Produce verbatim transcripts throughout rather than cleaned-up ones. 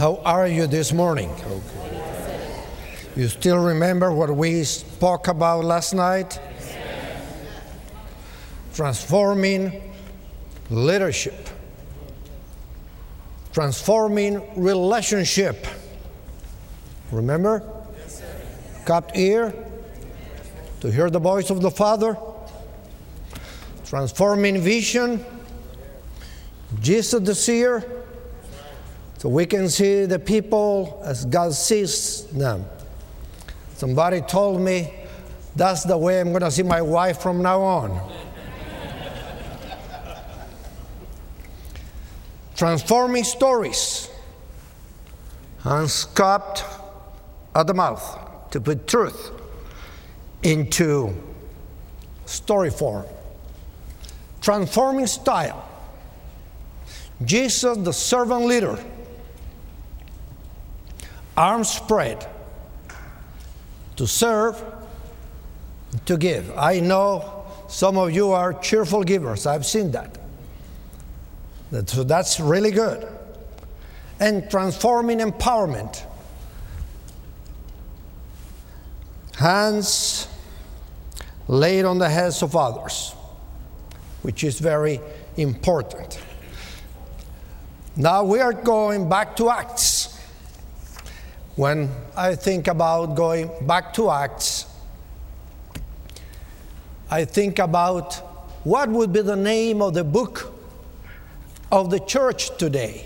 How are you this morning? Okay. You still remember what we spoke about last night? Transforming leadership. Transforming relationship. Remember? Cupped ear to hear the voice of the Father. Transforming vision. Jesus the seer. So we can see the people as God sees them. Somebody told me that's the way I'm going to see my wife from now on. Transforming stories. Hands cupped at the mouth to put truth into story form. Transforming style. Jesus, the servant leader. Arms spread to serve, to give. I know some of you are cheerful givers. I've seen that. So that's really good. And transforming empowerment. Hands laid on the heads of others, which is very important. Now we are going back to Acts. When I think about going back to Acts, I think about what would be the name of the book of the church today.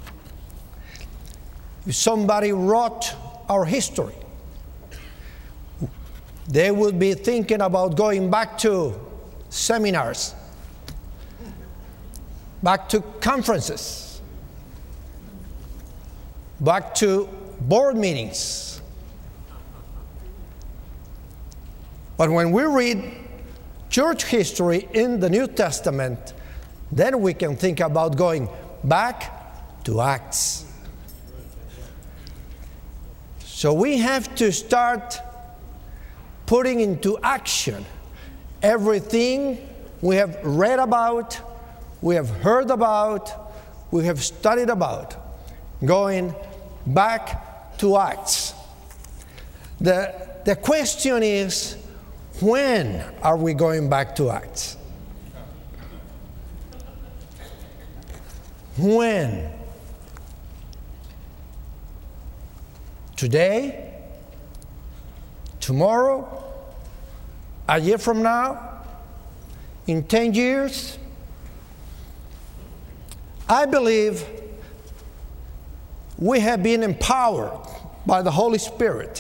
If somebody wrote our history, they would be thinking about going back to seminars, back to conferences, back to board meetings. But when we read church history in the New Testament, then we can think about going back to Acts. So we have to start putting into action everything we have read about, we have heard about, we have studied about, going back to Acts. The, the question is, when are we going back to Acts? When? Today? Tomorrow? A year from now? In ten years? I believe we have been empowered by the Holy Spirit.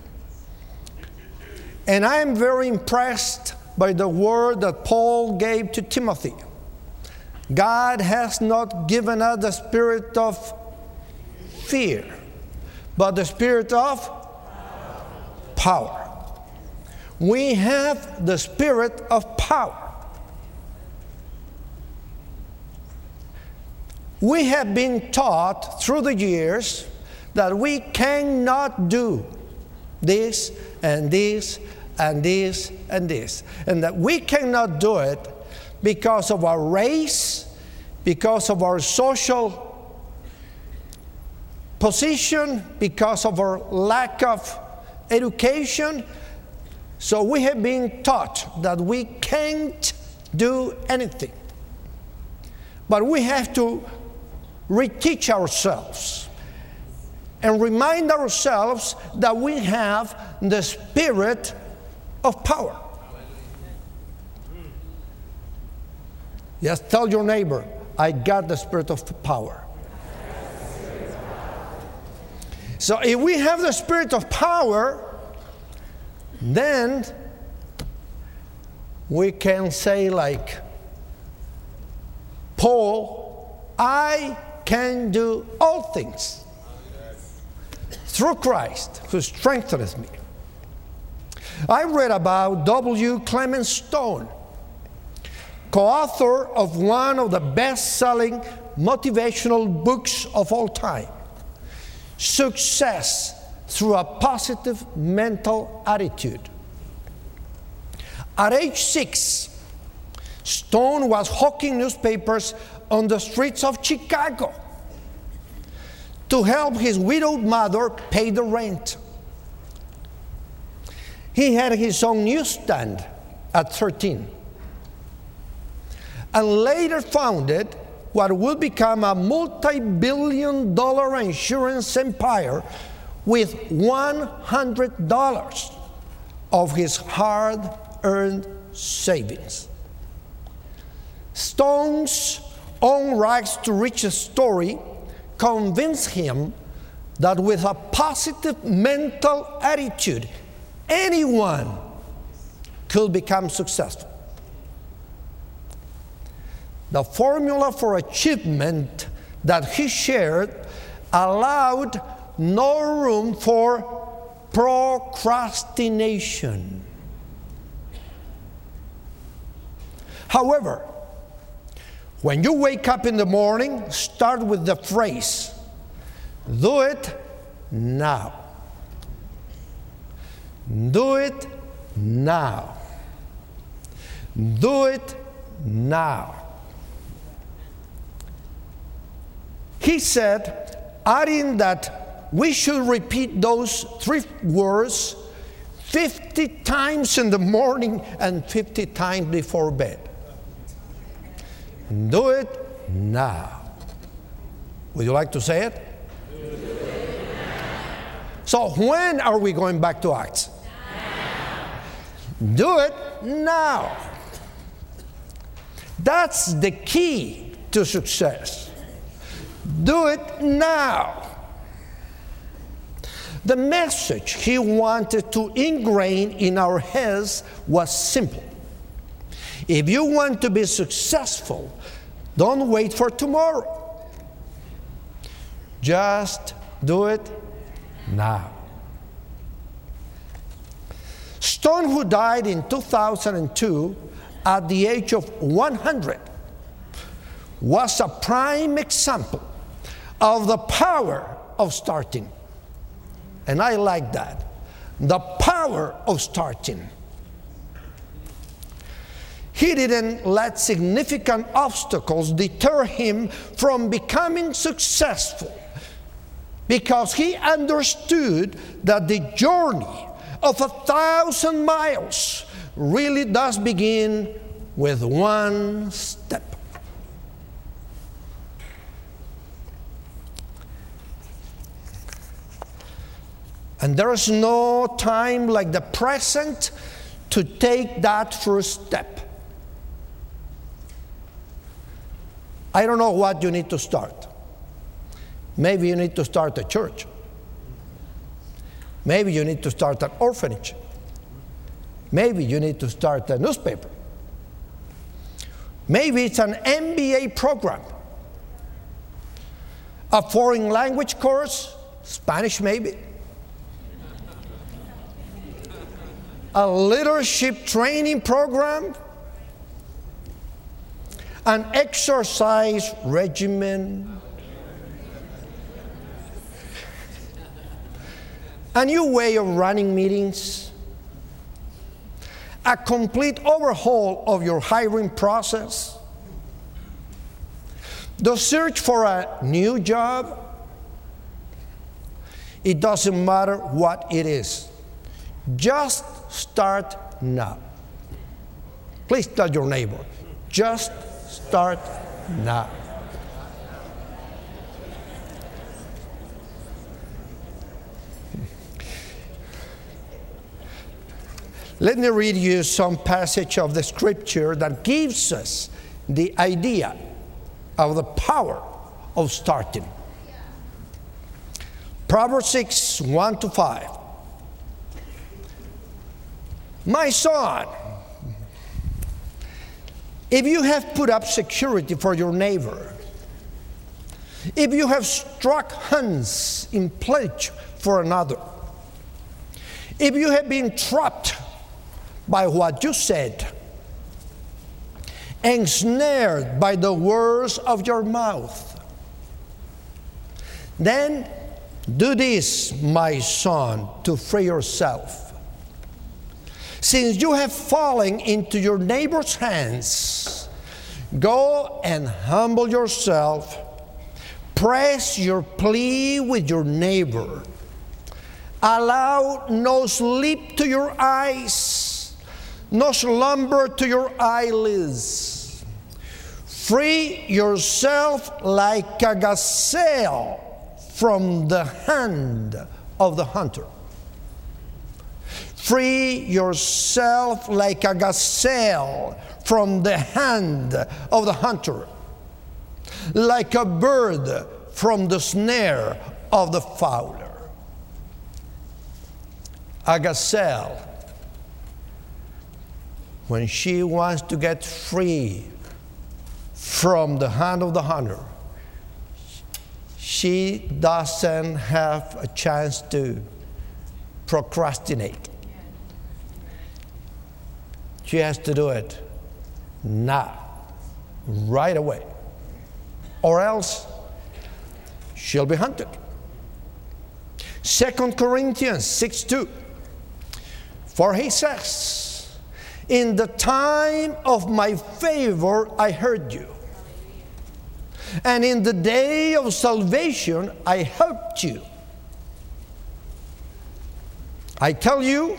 And I am very impressed by the word that Paul gave to Timothy. God has not given us the spirit of fear, but the spirit of power. We have the spirit of power. We have been taught through the years that we cannot do this and this and this and this. And that we cannot do it because of our race, because of our social position, because of our lack of education. So we have been taught that we can't do anything. But we have to reteach ourselves and remind ourselves that we have the spirit of power. Yes, tell your neighbor, I got the spirit of power. So if we have the spirit of power, then we can say like Paul, I can do all things through Christ who strengthens me. I read about W. Clement Stone, co-author of one of the best-selling motivational books of all time, Success Through a Positive Mental Attitude. At age six, Stone was hawking newspapers on the streets of Chicago. to help his widowed mother pay the rent. He had his own newsstand at thirteen, and later founded what would become a multi-billion dollar insurance empire with one hundred dollars of his hard-earned savings. Stone's own rags to riches story convinced him that with a positive mental attitude, anyone could become successful. The formula for achievement that he shared allowed no room for procrastination. However, when you wake up in the morning, start with the phrase, "Do it now." Do it now. Do it now. He said, adding that we should repeat those three words fifty times in the morning and fifty times before bed. Do it now. Would you like to say it? So when are we going back to Acts? Now. Do it now. That's the key to success. Do it now. The message he wanted to ingrain in our heads was simple. If you want to be successful, don't wait for tomorrow. Just do it now. Stone, who died in two thousand two at the age of one hundred, was a prime example of the power of starting. And I like that. The power of starting. He didn't let significant obstacles deter him from becoming successful, because he understood that the journey of a thousand miles really does begin with one step. And there is no time like the present to take that first step. I don't know what you need to start. Maybe you need to start a church. Maybe you need to start an orphanage. Maybe you need to start a newspaper. Maybe it's an M B A program, a foreign language course, Spanish maybe, a leadership training program, an exercise regimen, a new way of running meetings, a complete overhaul of your hiring process, the search for a new job. It doesn't matter what it is. Just start now. Please tell your neighbor, just start now. Let me read you some passage of the scripture that gives us the idea of the power of starting. Proverbs six, one to five. My son, if you have put up security for your neighbor, if you have struck hands in pledge for another, if you have been trapped by what you said, ensnared by the words of your mouth, then do this, my son, to free yourself. Since you have fallen into your neighbor's hands, go and humble yourself, press your plea with your neighbor. Allow no sleep to your eyes, no slumber to your eyelids. Free yourself like a gazelle from the hand of the hunter. Free yourself like a gazelle from the hand of the hunter, like a bird from the snare of the fowler. A gazelle, when she wants to get free from the hand of the hunter, she doesn't have a chance to procrastinate. She has to do it now, right away, or else she'll be hunted. Second Corinthians six two. For he says, in the time of my favor I heard you, and in the day of salvation I helped you. I tell you,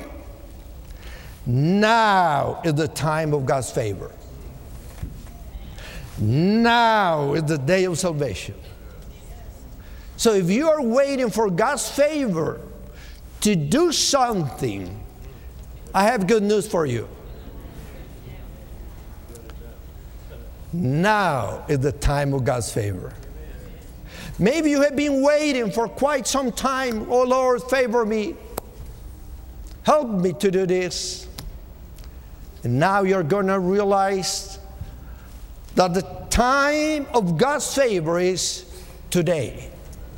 now is the time of God's favor. Now is the day of salvation. So if you are waiting for God's favor to do something, I have good news for you. Now is the time of God's favor. Maybe you have been waiting for quite some time. Oh Lord, favor me. Help me to do this. And now you're going to realize that the time of God's favor is today.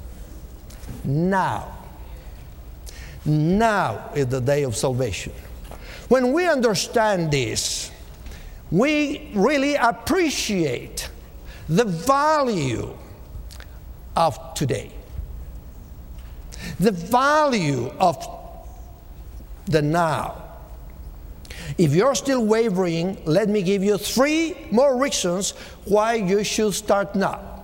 Now. Now is the day of salvation. When we understand this, we really appreciate the value of today, the value of the now. If you're still wavering, let me give you three more reasons why you should start now.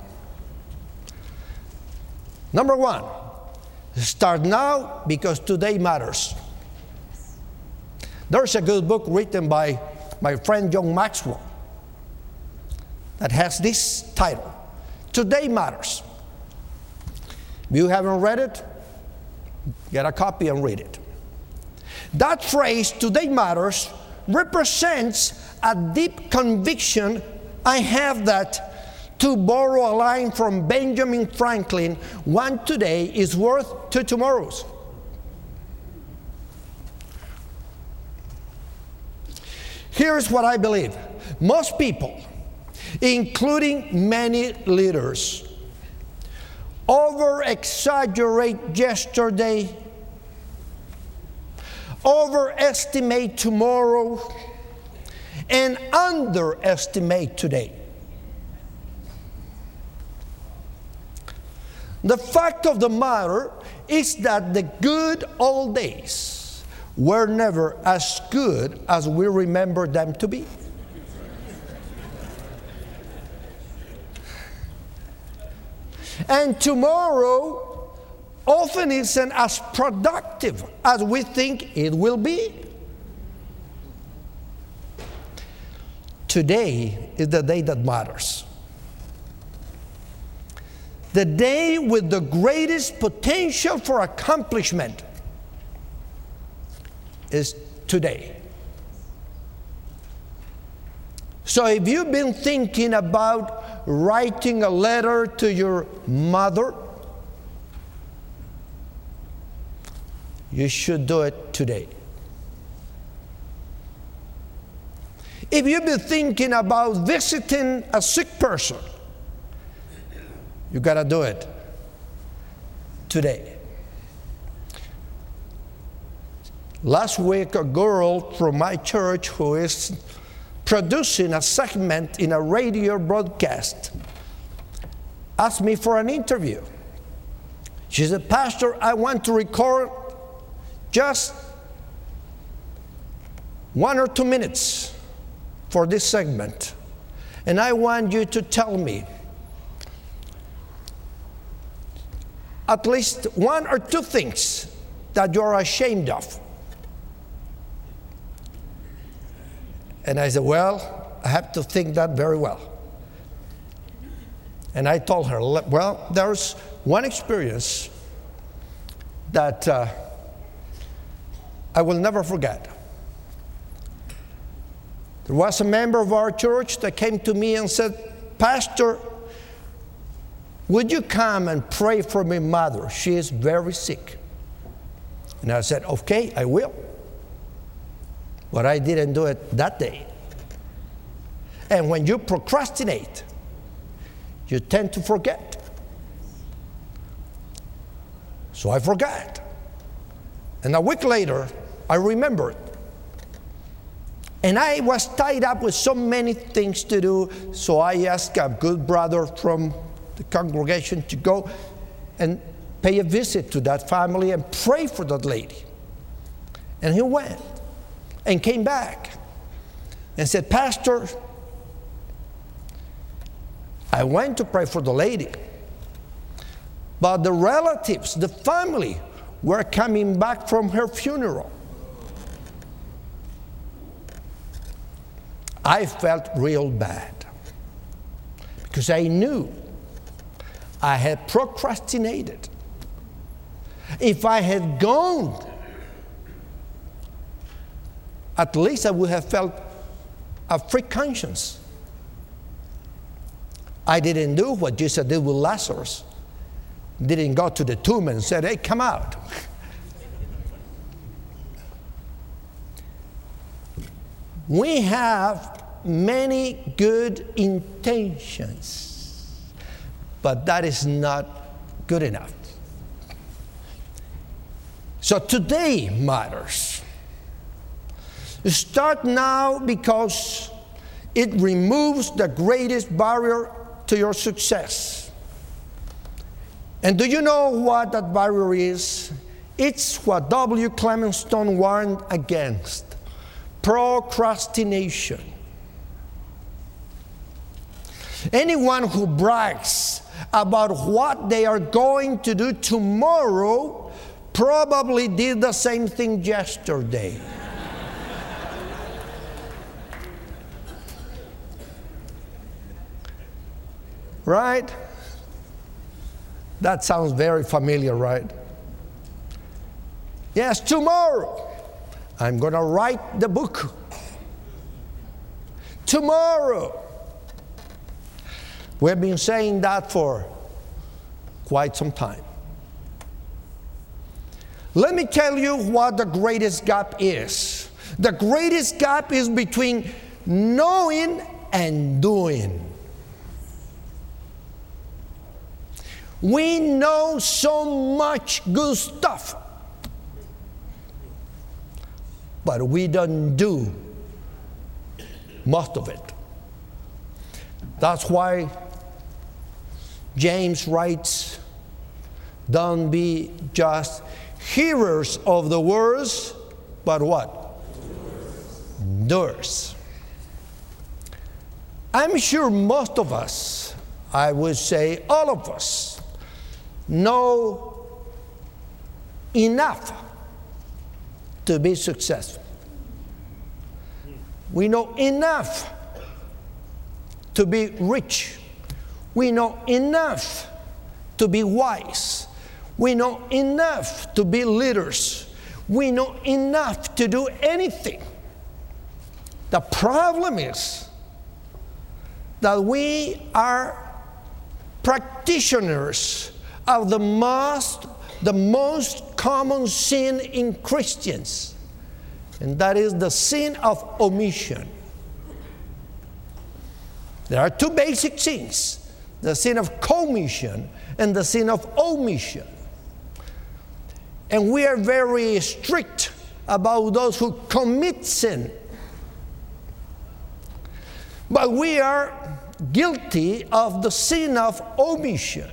Number one, start now because today matters. There's a good book written by my friend John Maxwell that has this title, Today Matters. If you haven't read it, get a copy and read it. That phrase, today matters, represents a deep conviction I have that, to borrow a line from Benjamin Franklin, one today is worth two tomorrows. Here's what I believe. Most people, including many leaders, over-exaggerate yesterday, overestimate tomorrow, and underestimate today. The fact of the matter is that the good old days were never as good as we remember them to be. And tomorrow often isn't as productive as we think it will be. Today is the day that matters. The day with the greatest potential for accomplishment is today. So if you've been thinking about writing a letter to your mother, you should do it today. If you've been thinking about visiting a sick person, you got to do it today. Last week, a girl from my church who is producing a segment in a radio broadcast asked me for an interview. She said, Pastor, I want to record just one or two minutes for this segment. And I want you to tell me at least one or two things that you're ashamed of. And I said, well, I have to think that very well. And I told her, well, there's one experience that uh, I will never forget. There was a member of our church that came to me and said, Pastor, would you come and pray for my mother? She is very sick. And I said, okay, I will. But I didn't do it that day. And when you procrastinate, you tend to forget. So I forgot. And a week later, I remembered. And I was tied up with so many things to do, so I asked a good brother from the congregation to go and pay a visit to that family and pray for that lady. And he went and came back and said, Pastor, I went to pray for the lady, but the relatives, the family, were coming back from her funeral. I felt real bad because I knew I had procrastinated. If I had gone, at least I would have felt a free conscience. I didn't do what Jesus did with Lazarus. Didn't go to the tomb and said, hey, come out. We have many good intentions, but that is not good enough. So today matters. Start now because it removes the greatest barrier to your success. And do you know what that barrier is? It's what W. Clement Stone warned against: procrastination. Anyone who brags about what they are going to do tomorrow probably did the same thing yesterday. Right? That sounds very familiar, right? Yes, tomorrow I'm going to write the book. Tomorrow. We've been saying that for quite some time. Let me tell you what the greatest gap is. The greatest gap is between knowing and doing. We know so much good stuff, but we don't do most of it. That's why James writes, don't be just hearers of the words, but what? Doers. Doers. I'm sure most of us, I would say all of us, know enough to be successful. We know enough to be rich. We know enough to be wise. We know enough to be leaders. We know enough to do anything. The problem is that we are practitioners of the most, the most common sin in Christians, and that is the sin of omission. There are two basic sins: the sin of commission and the sin of omission. And we are very strict about those who commit sin. But we are guilty of the sin of omission.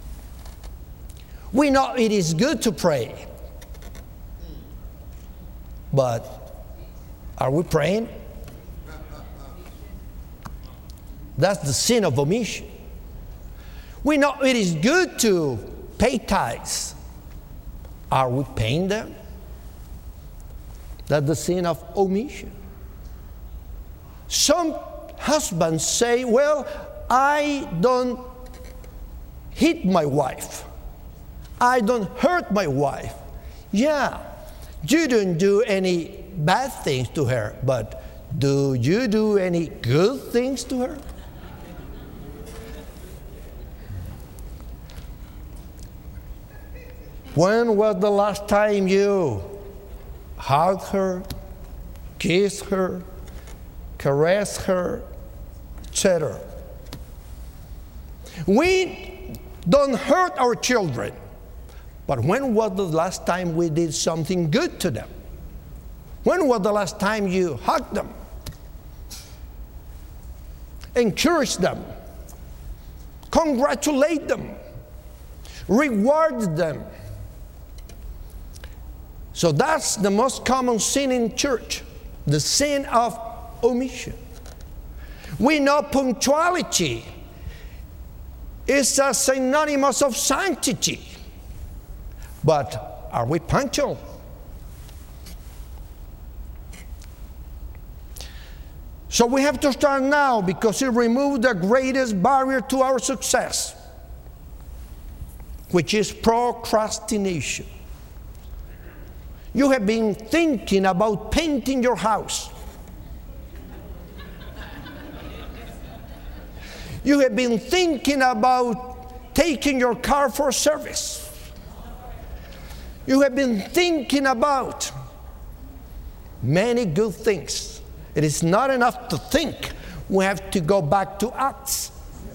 We know it is good to pray, but are we praying? That's the sin of omission. We know it is good to pay tithes. Are we paying them? That's the sin of omission. Some husbands say, well, I don't hit my wife. I don't hurt my wife. Yeah, you don't do any bad things to her, but do you do any good things to her? When was the last time you hugged her, kissed her, caressed her, et cetera? We don't hurt our children, but when was the last time we did something good to them? When was the last time you hugged them, encouraged them, congratulate them, reward them? So that's the most common sin in church, the sin of omission. We know punctuality is a synonymous of sanctity, but are we punctual? So we have to start now, because it removes the greatest barrier to our success, which is procrastination. You have been thinking about painting your house. You have been thinking about taking your car for service. You have been thinking about many good things. It is not enough to think. We have to go back to acts.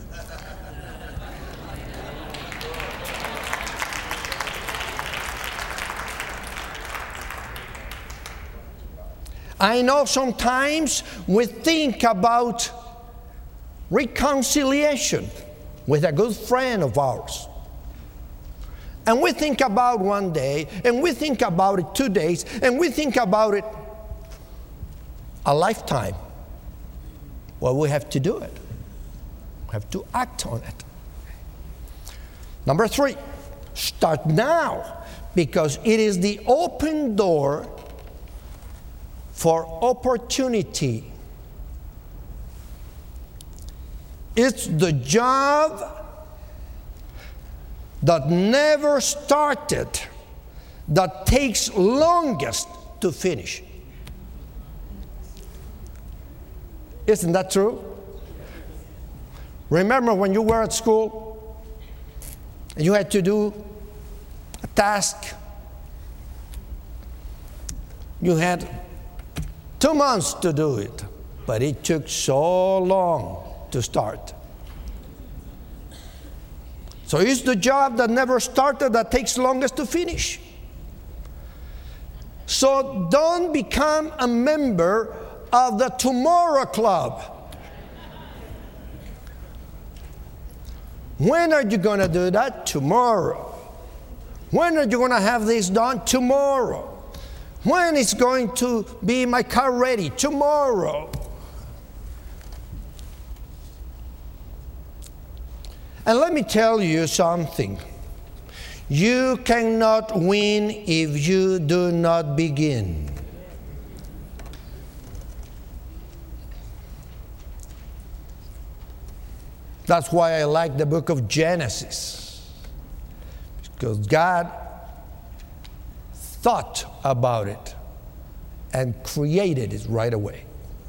I know sometimes we think about reconciliation with a good friend of ours. And we think about one day, and we think about it two days, and we think about it a lifetime. Well, we have to do it. We have to act on it. Number three, start now, because it is the open door for opportunity. It's the job that never started that takes longest to finish. Isn't that true? Remember when you were at school and you had to do a task? You had two months to do it, but it took so long to start. So it's the job that never started that takes longest to finish. So don't become a member of the Tomorrow Club. When are you going to do that? Tomorrow. When are you going to have this done? Tomorrow. When is going to be my car ready? Tomorrow. And let me tell you something. You cannot win if you do not begin. That's why I like the book of Genesis, because God thought about it and created it right away.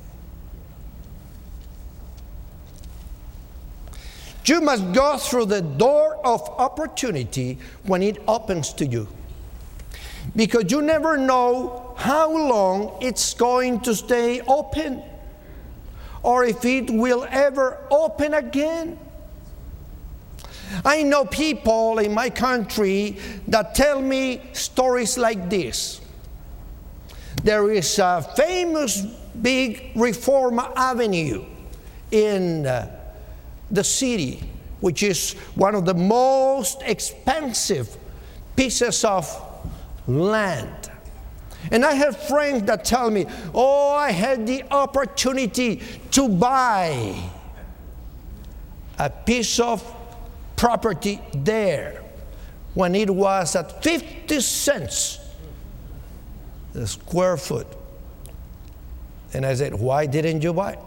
You must go through the door of opportunity when it opens to you, because you never know how long it's going to stay open, or if it will ever open again. I know people in my country that tell me stories like this. There is a famous big Reform Avenue in uh, the city, which is one of the most expensive pieces of land. And I have friends that tell me, oh, I had the opportunity to buy a piece of property there when it was at fifty cents a square foot. And I said, why didn't you buy it?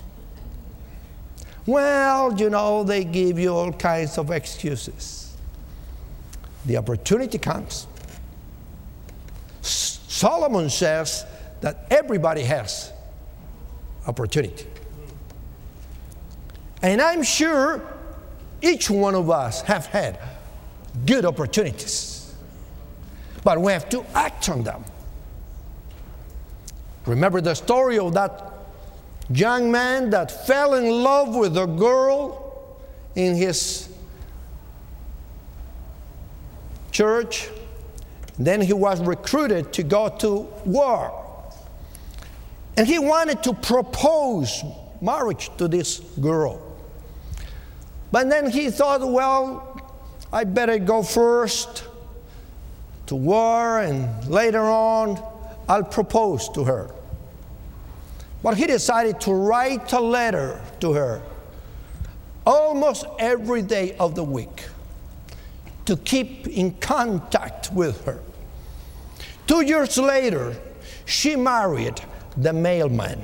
Well, you know, they give you all kinds of excuses. The opportunity comes. S- Solomon says that everybody has opportunity. And I'm sure each one of us have had good opportunities. But we have to act on them. Remember the story of that young man that fell in love with a girl in his church. Then he was recruited to go to war. And he wanted to propose marriage to this girl. But then he thought, well, I better go first to war, and later on I'll propose to her. But he decided to write a letter to her almost every day of the week to keep in contact with her. Two years later, she married the mailman.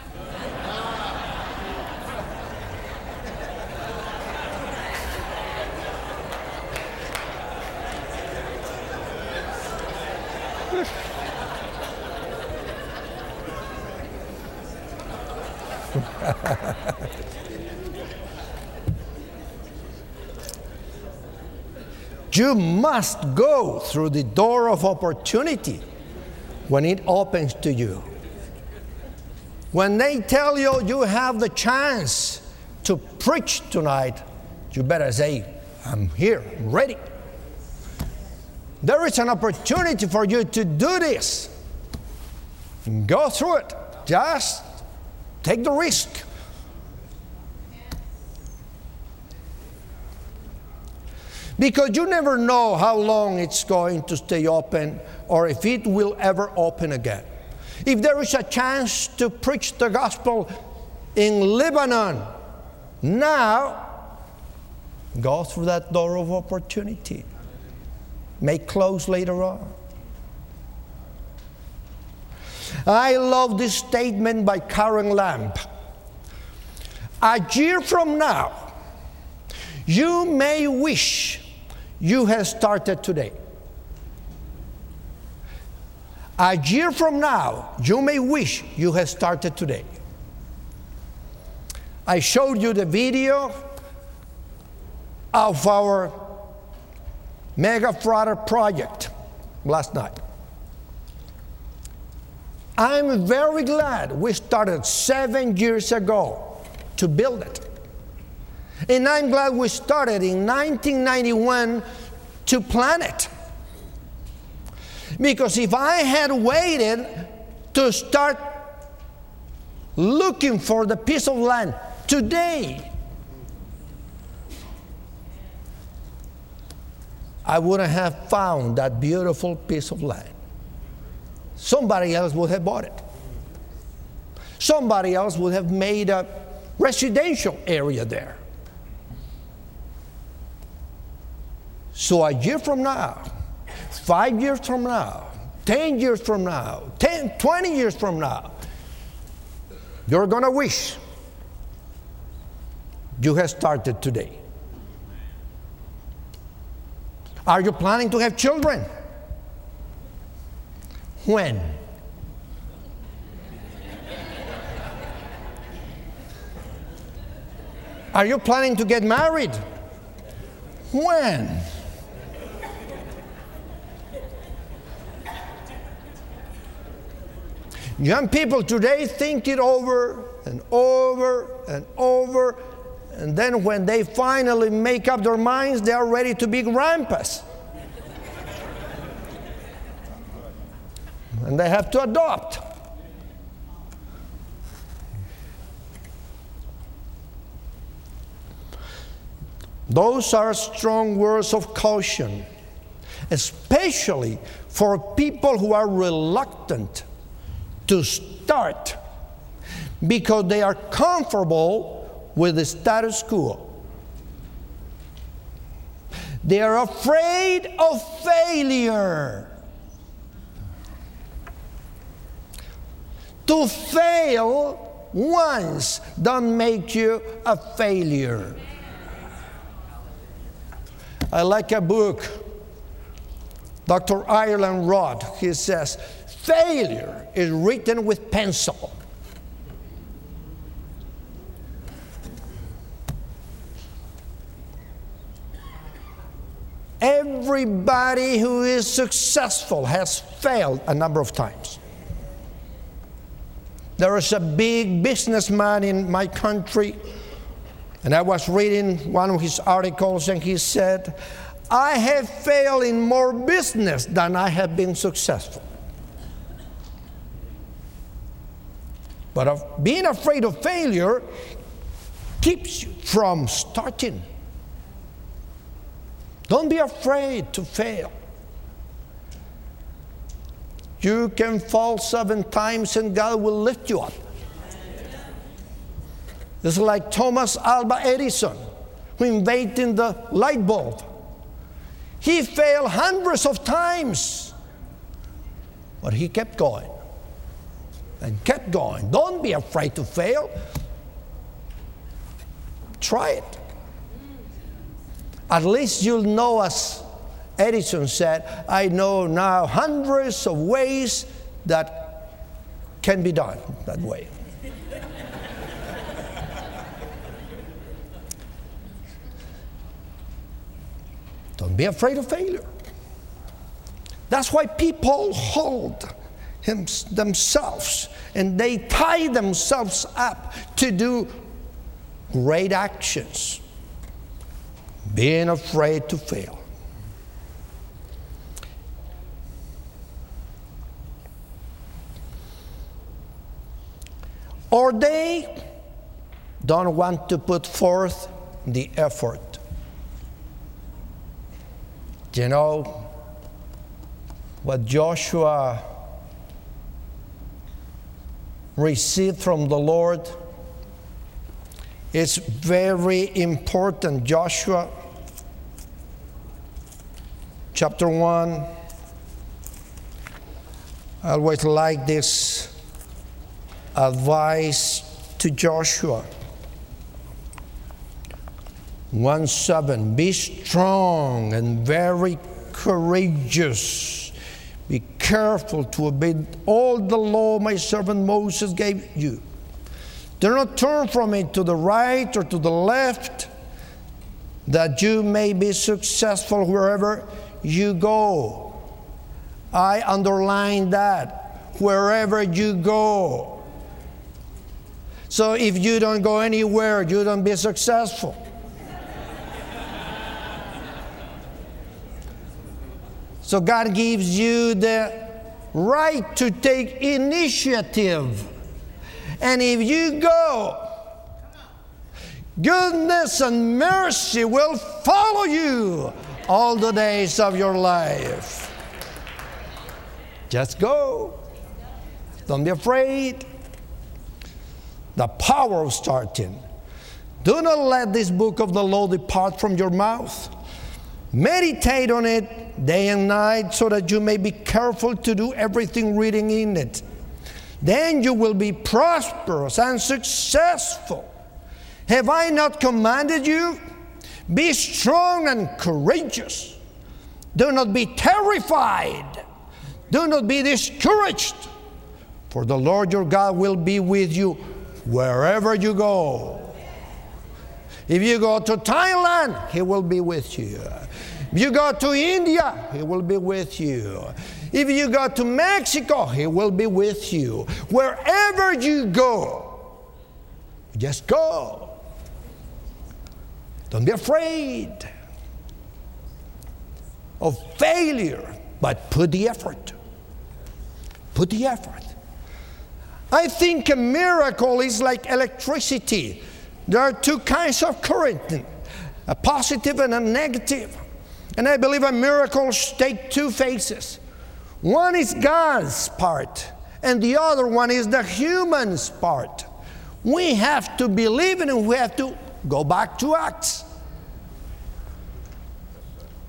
You must go through the door of opportunity when it opens to you. When they tell you you have the chance to preach tonight, you better say, I'm here, I'm ready. There is an opportunity for you to do this. Go through it. Just take the risk. Because you never know how long it's going to stay open or if it will ever open again. If there is a chance to preach the gospel in Lebanon, now go through that door of opportunity. May close later on. I love this statement by Karen Lamb. A year from now, you may wish you had started today. A year from now, you may wish you had started today. I showed you the video of our Mega Frater project last night. I'm very glad we started seven years ago to build it. And I'm glad we started in nineteen ninety-one to plan it. Because if I had waited to start looking for the piece of land today, I wouldn't have found that beautiful piece of land. Somebody else would have bought it. Somebody else would have made a residential area there. So a year from now, five years from now, ten years from now, ten, twenty years from now, you're going to wish you had started today. Are you planning to have children? When? Are you planning to get married? When? Young people today think it over and over and over, and then when they finally make up their minds, they are ready to be grandpas. And they have to adopt. Those are strong words of caution, especially for people who are reluctant to start because they are comfortable with the status quo. They are afraid of failure. To fail once don't make you a failure. I like a book, Doctor Ireland Roth. He says, failure is written with pencil. Everybody who is successful has failed a number of times. There is a big businessman in my country, and I was reading one of his articles, and he said, I have failed in more business than I have been successful. But of being afraid of failure keeps you from starting. Don't be afraid to fail. You can fall seven times and God will lift you up. It's like Thomas Alva Edison, who invented the light bulb. He failed hundreds of times, but he kept going and kept going. Don't be afraid to fail. Try it. At least you'll know, as Edison said, I know now hundreds of ways that can be done that way. Don't be afraid of failure. That's why people hold him, themselves and they tie themselves up to do great actions, being afraid to fail. Or they don't want to put forth the effort. You know, what Joshua received from the Lord is very important. Joshua chapter one. I always like this advice to Joshua. one seven, be strong and very courageous. Be careful to obey all the law my servant Moses gave you. Do not turn from it to the right or to the left, that you may be successful wherever you go. I underline that, wherever you go. So if you don't go anywhere, you don't be successful. So God gives you the right to take initiative. And if you go, goodness and mercy will follow you all the days of your life. Just go. Don't be afraid. The power of starting. Do not let this book of the law depart from your mouth. Meditate on it day and night, so that you may be careful to do everything written in it. Then you will be prosperous and successful. Have I not commanded you? Be strong and courageous. Do not be terrified. Do not be discouraged. For the Lord your God will be with you wherever you go. If you go to Thailand, He will be with you. If you go to India, He will be with you. If you go to Mexico, He will be with you. Wherever you go, just go. Don't be afraid of failure, but put the effort. Put the effort. I think a miracle is like electricity. There are two kinds of current, a positive and a negative. And I believe a miracle takes two phases. One is God's part, and the other one is the human's part. We have to believe it, and we have to go back to Acts.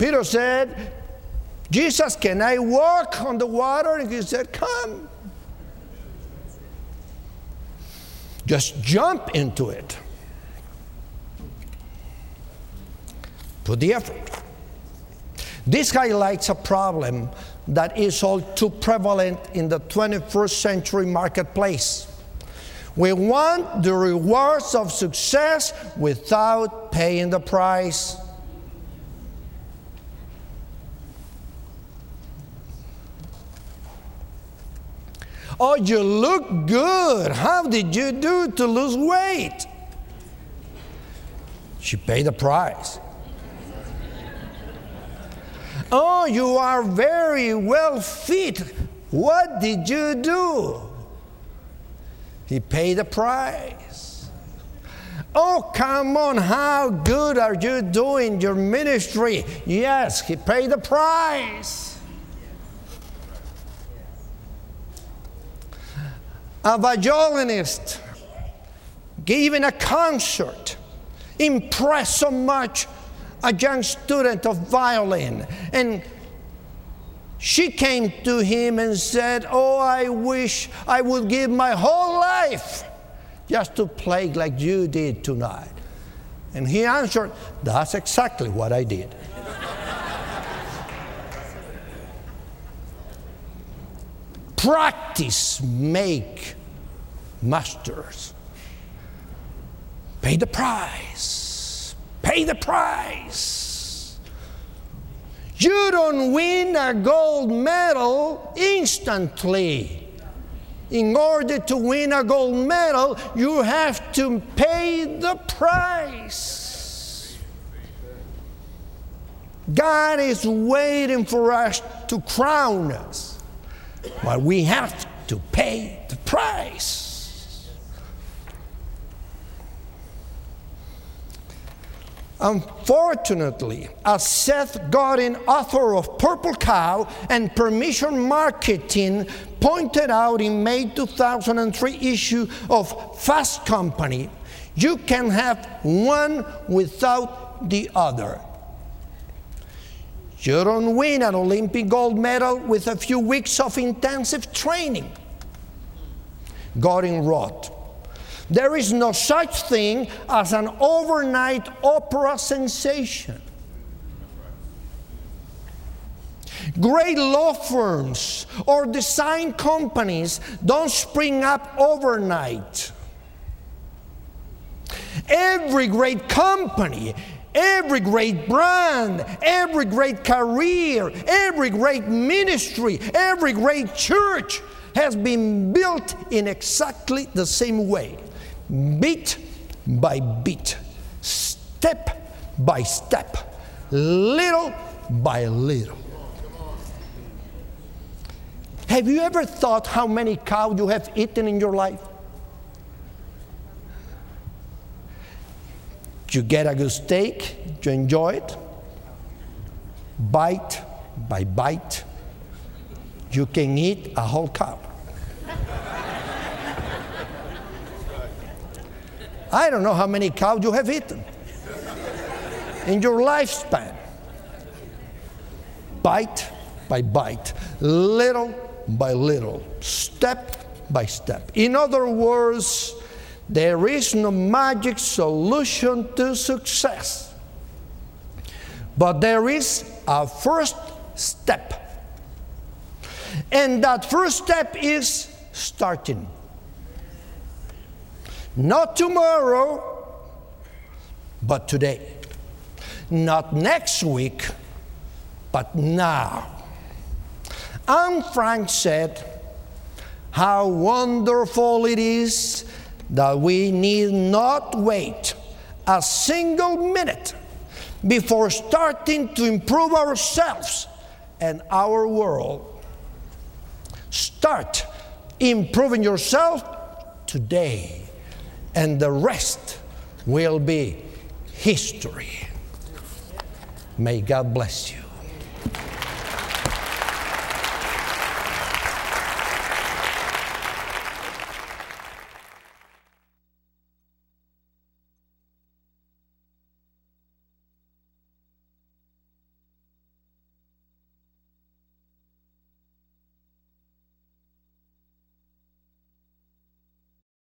Peter said, Jesus, can I walk on the water? And he said, come. Just jump into it. Put the effort. This highlights a problem that is all too prevalent in the twenty-first century marketplace. We want the rewards of success without paying the price. Oh, you look good. How did you do to lose weight? She paid the price. Oh, you are very well fit. What did you do? He paid the price. Oh, come on, how good are you doing your ministry? Yes, he paid the price. A violinist giving a concert impressed so much a young student of violin, and she came to him and said, oh, I wish I would give my whole life just to play like you did tonight. And he answered, that's exactly what I did. Practice make masters. Pay the price. Pay the price. You don't win a gold medal instantly. In order to win a gold medal, you have to pay the price. God is waiting for us to crown us, but we have to pay the price. Unfortunately, as Seth Godin, author of Purple Cow and Permission Marketing, pointed out in May two thousand three issue of Fast Company, you can have one without the other. You don't win an Olympic gold medal with a few weeks of intensive training. Godin wrote, there is no such thing as an overnight opera sensation. Great law firms or design companies don't spring up overnight. Every great company, every great brand, every great career, every great ministry, every great church has been built in exactly the same way. Bit by bit, step by step, little by little. Have you ever thought how many cows you have eaten in your life? You get a good steak, you enjoy it. Bite by bite, you can eat a whole cow. I don't know how many cows you have eaten in your lifespan. Bite by bite, little by little, step by step. In other words, there is no magic solution to success. But there is a first step. And that first step is starting. Not tomorrow, but today. Not next week, but now. Anne Frank said, how wonderful it is that we need not wait a single minute before starting to improve ourselves and our world. Start improving yourself today, and the rest will be history. May God bless you.